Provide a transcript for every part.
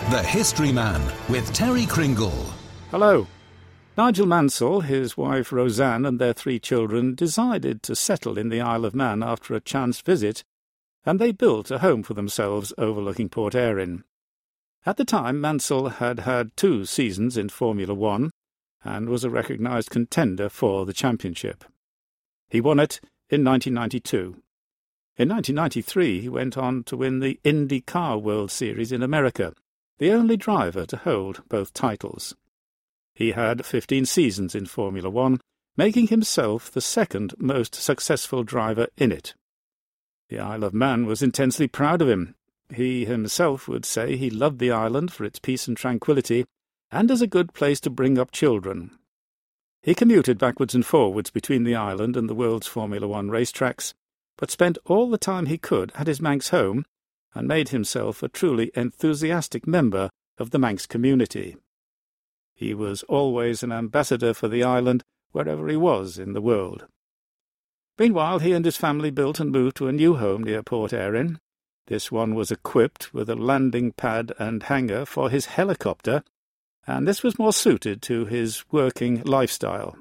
The History Man with Terry Kringle. Hello. Nigel Mansell, his wife Roseanne and their 3 children decided to settle in the Isle of Man after a chance visit, and they built a home for themselves overlooking Port Erin. At the time, Mansell had had 2 seasons in Formula One and was a recognised contender for the championship. He won it in 1992. In 1993, he went on to win the IndyCar World Series in America, the only driver to hold both titles. He had 15 seasons in Formula One, making himself the second most successful driver in it. The Isle of Man was intensely proud of him. He himself would say he loved the island for its peace and tranquility, and as a good place to bring up children. He commuted backwards and forwards between the island and the world's Formula One racetracks, but spent all the time he could at his Manx home, and made himself a truly enthusiastic member of the Manx community. He was always an ambassador for the island wherever he was in the world. Meanwhile, he and his family built and moved to a new home near Port Erin. This one was equipped with a landing pad and hangar for his helicopter, and this was more suited to his working lifestyle.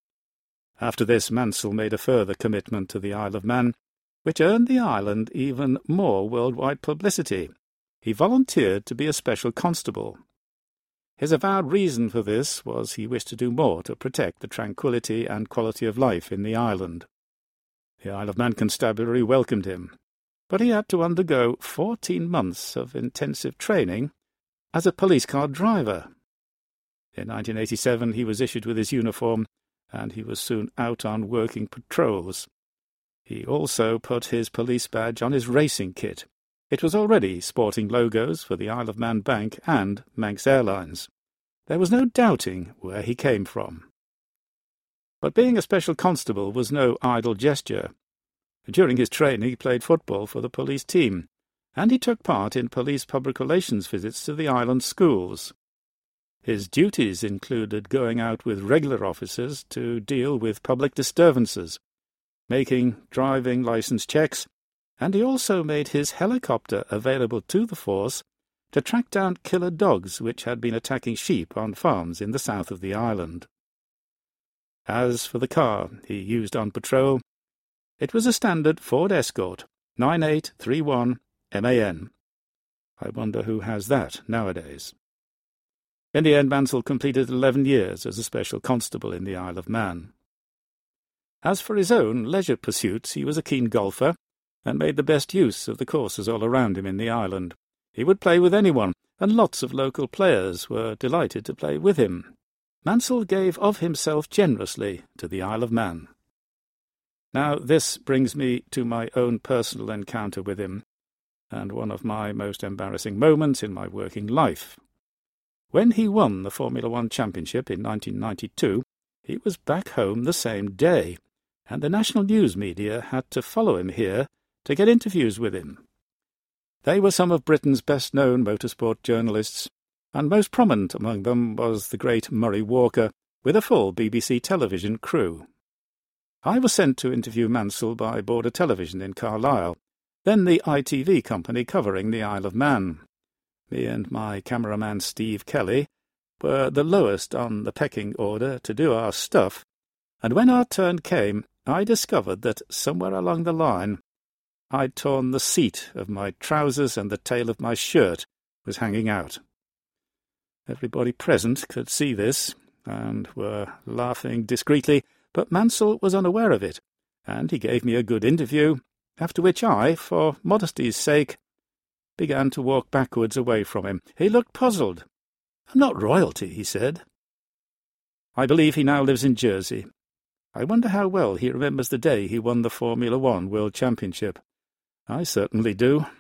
After this, Mansell made a further commitment to the Isle of Man, which earned the island even more worldwide publicity. He volunteered to be a special constable. His avowed reason for this was he wished to do more to protect the tranquility and quality of life in the island. The Isle of Man Constabulary welcomed him, but he had to undergo 14 months of intensive training as a police car driver. In 1987 he was issued with his uniform, and he was soon out on working patrols. He also put his police badge on his racing kit. It was already sporting logos for the Isle of Man Bank and Manx Airlines. There was no doubting where he came from. But being a special constable was no idle gesture. During his training he played football for the police team, and he took part in police public relations visits to the island schools. His duties included going out with regular officers to deal with public disturbances, making driving licence checks, and he also made his helicopter available to the force to track down killer dogs which had been attacking sheep on farms in the south of the island. As for the car he used on patrol, it was a standard Ford Escort 9831 MAN. I wonder who has that nowadays. In the end, Mansell completed 11 years as a special constable in the Isle of Man. As for his own leisure pursuits, he was a keen golfer, and made the best use of the courses all around him in the island. He would play with anyone, and lots of local players were delighted to play with him. Mansell gave of himself generously to the Isle of Man. Now this brings me to my own personal encounter with him, and one of my most embarrassing moments in my working life. When he won the Formula One Championship in 1992, he was back home the same day, and the national news media had to follow him here to get interviews with him. They were some of Britain's best-known motorsport journalists, and most prominent among them was the great Murray Walker, with a full BBC television crew. I was sent to interview Mansell by Border Television in Carlisle, then the ITV company covering the Isle of Man. Me and my cameraman Steve Kelly were the lowest on the pecking order to do our stuff, and when our turn came, I discovered that somewhere along the line I'd torn the seat of my trousers and the tail of my shirt was hanging out. Everybody present could see this, and were laughing discreetly, but Mansell was unaware of it, and he gave me a good interview, after which I, for modesty's sake, began to walk backwards away from him. He looked puzzled. "I'm not royalty," he said. I believe he now lives in Jersey. I wonder how well he remembers the day he won the Formula One World Championship. I certainly do.